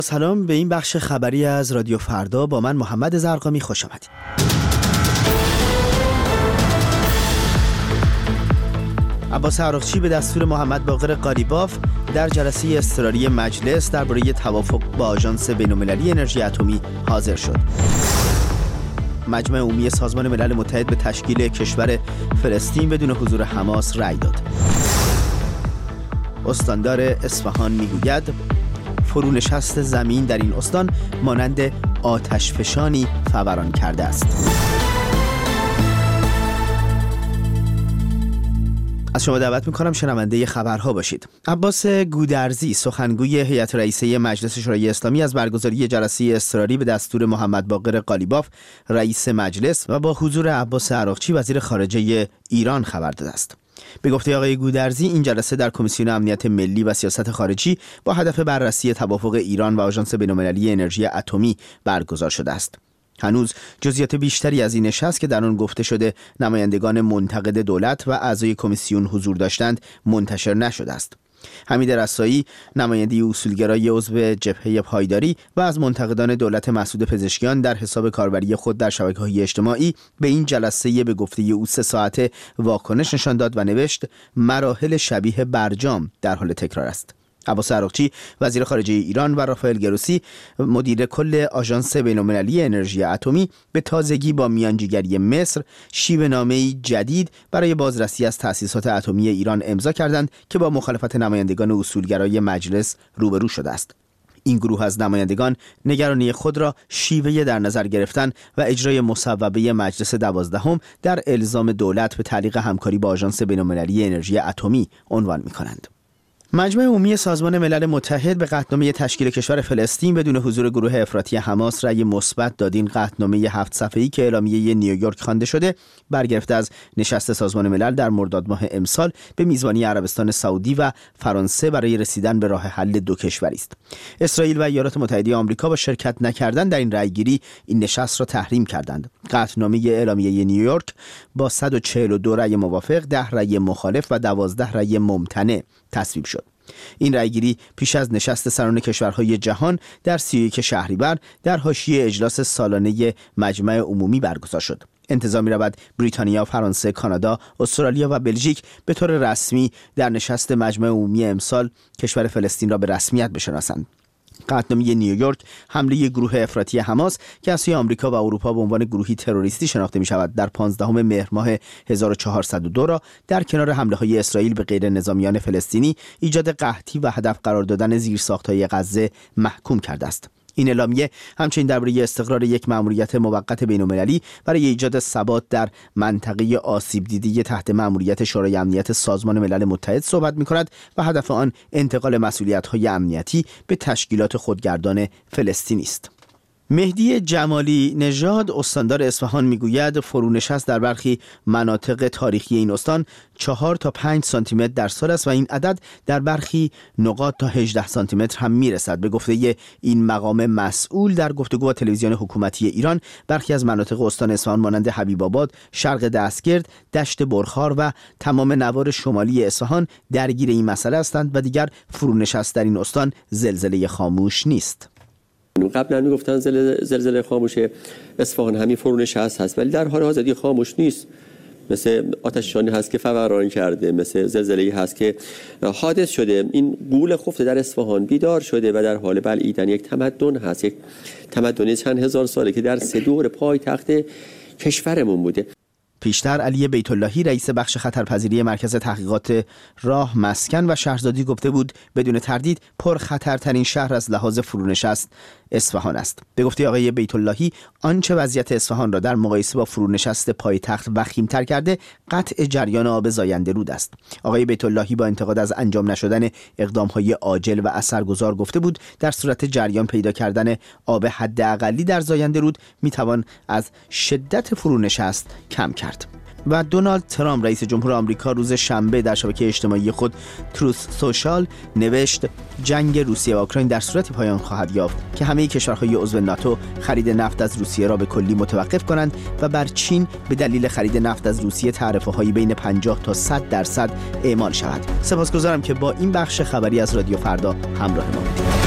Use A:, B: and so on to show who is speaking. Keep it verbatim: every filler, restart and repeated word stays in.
A: سلام، به این بخش خبری از رادیو فردا با من محمد زرقامی خوش آمدید. عباس عراقچی به دستور محمد باقر قالیباف در جلسه اضطراری مجلس درباره توافق با آژانس بین‌المللی انرژی اتمی حاضر شد. مجمع عمومی سازمان ملل متحد به تشکیل کشور فلسطین بدون حضور حماس رأی داد. استاندار اصفهان میگوید فرونشست زمین در این استان مانند آتشفشانی فوران کرده است. از شما دعوت میکنم شنونده خبرها باشید. عباس گودرزی سخنگوی هیئت رئیسه مجلس شورای اسلامی از برگزاری جلسه اضطراری به دستور محمد باقر قالیباف رئیس مجلس و با حضور عباس عراقچی وزیر خارجه ایران خبر داده است. به گفته آقای گودرزی این جلسه در کمیسیون امنیت ملی و سیاست خارجی با هدف بررسی توافق ایران و آژانس بین‌المللی انرژی اتمی برگزار شده است. هنوز جزئیات بیشتری از این نشست که در آن گفته شده نمایندگان منتقد دولت و اعضای کمیسیون حضور داشتند منتشر نشده است. حمید رسایی نماینده اصولگرای عضو جبهه پایداری و از منتقدان دولت مسعود پزشکیان در حساب کاربری خود در شبکه‌های اجتماعی به این جلسه به گفته او سه ساعته واکنش نشان داد و نوشت مراحل شبیه برجام در حال تکرار است. عباس عراقچی وزیر خارجه ایران و رافائل گروسی مدیر کل آژانس بین‌المللی انرژی اتمی به تازگی با میانجیگری مصر شیوه‌نامه‌ای جدید برای بازرسی از تأسیسات اتمی ایران امضا کردند که با مخالفت نمایندگان اصولگرای مجلس روبرو شده است. این گروه از نمایندگان نگرانی خود را شیوه در نظر گرفتن و اجرای مصوبه مجلس دوازدهم در الزام دولت به تعلیق همکاری با آژانس بین‌المللی انرژی اتمی عنوان می‌کنند. مجمع عمومی سازمان ملل متحد به قطعنامه تشکیل کشور فلسطین بدون حضور گروه افراطی حماس رأی مثبت داد. این قطعنامه هفت صفحه‌ای که اعلامیه نیویورک خوانده شده برگرفته از نشست سازمان ملل در مرداد ماه امسال به میزبانی عربستان سعودی و فرانسه برای رسیدن به راه حل دو کشوری است. اسرائیل و ایالات متحده آمریکا با شرکت نکردن در این رأیگیری این نشست را تحریم کردند. قطعنامه اعلامیه نیویورک با صد و چهل و دو رأی موافق، ده رأی مخالف و دوازده رأی ممتنع تصویب شد. این رأیگیری پیش از نشست سران کشورهای جهان در سی و یک شهریور در حاشیه اجلاس سالانه مجمع عمومی برگزار شد. انتظار می‌رود بریتانیا، فرانسه، کانادا، استرالیا و بلژیک به طور رسمی در نشست مجمع عمومی امسال کشور فلسطین را به رسمیت بشناسند. قطعنامه نیویورک حمله گروه افراطی حماس که از سوی آمریکا و اروپا به عنوان گروهی تروریستی شناخته می شود در پانزدهم مهر ماه هزار و چهارصد و دو را در کنار حمله‌های اسرائیل به غیر نظامیان فلسطینی ایجاد قحطی و هدف قرار دادن زیرساخت‌های غزه محکوم کرده است. این اعلامیه همچنین درباره استقرار یک مأموریت موقت بین‌المللی برای ایجاد ثبات در منطقه آسیب دیده تحت مأموریت شورای امنیت سازمان ملل متحد صحبت می‌کند و هدف آن انتقال مسئولیت‌های امنیتی به تشکیلات خودگردان فلسطینی است. مهدی جمالی نژاد استاندار اصفهان میگوید فرونشست در برخی مناطق تاریخی این استان چهار تا پنج سانتی متر در سال است و این عدد در برخی نقاط تا هجده سانتی متر هم میرسد. به گفته این مقام مسئول در گفتگو با تلویزیون حکومتی ایران برخی از مناطق استان اصفهان مانند حبیب آباد، شرق دستگرد، دشت برخار و تمام نوار شمالی اصفهان درگیر این مسئله هستند و دیگر فرونشست در این استان زلزله خاموش نیست.
B: قبلا میگفتن زلزله خاموش اصفهان همین فرونشست هست، ولی در حال حاضر خاموش نیست. مثل آتشفشانی هست که فوران کرده، مثل زلزله‌ای هست که حادث شده. این غول خفته در اصفهان بیدار شده و در حال بلعیدن یک تمدن هست، یک تمدن چند هزار ساله که در سه دور پایتخت کشورمون بوده.
A: پیشتر علی بیت اللهی رئیس بخش خطرپذیری مرکز تحقیقات راه، مسکن و شهرزادی گفته بود بدون تردید پرخطرترین شهر از لحاظ فرونشست اصفهان است. به گفته آقای بیت اللهی آنچه وضعیت اصفهان را در مقایسه با فرونشست پایتخت وخیم‌تر کرده قطع جریان آب زاینده رود است. آقای بیت اللهی با انتقاد از انجام نشدن اقدام‌های عاجل و اثرگذار گفته بود در صورت جریان پیدا کردن آب حداقلی در زاینده رود میتوان از شدت فرونشست کم کرد. و دونالد ترامپ رئیس جمهور آمریکا روز شنبه در شبکه اجتماعی خود تروث سوشال نوشت جنگ روسیه و اوکراین در صورتی پایان خواهد یافت که همه کشورهای عضو ناتو خرید نفت از روسیه را به کلی متوقف کنند و بر چین به دلیل خرید نفت از روسیه تعرفه‌های بین پنجاه تا صد درصد اعمال شود. سپاسگزارم که با این بخش خبری از رادیو فردا همراه ما بودید.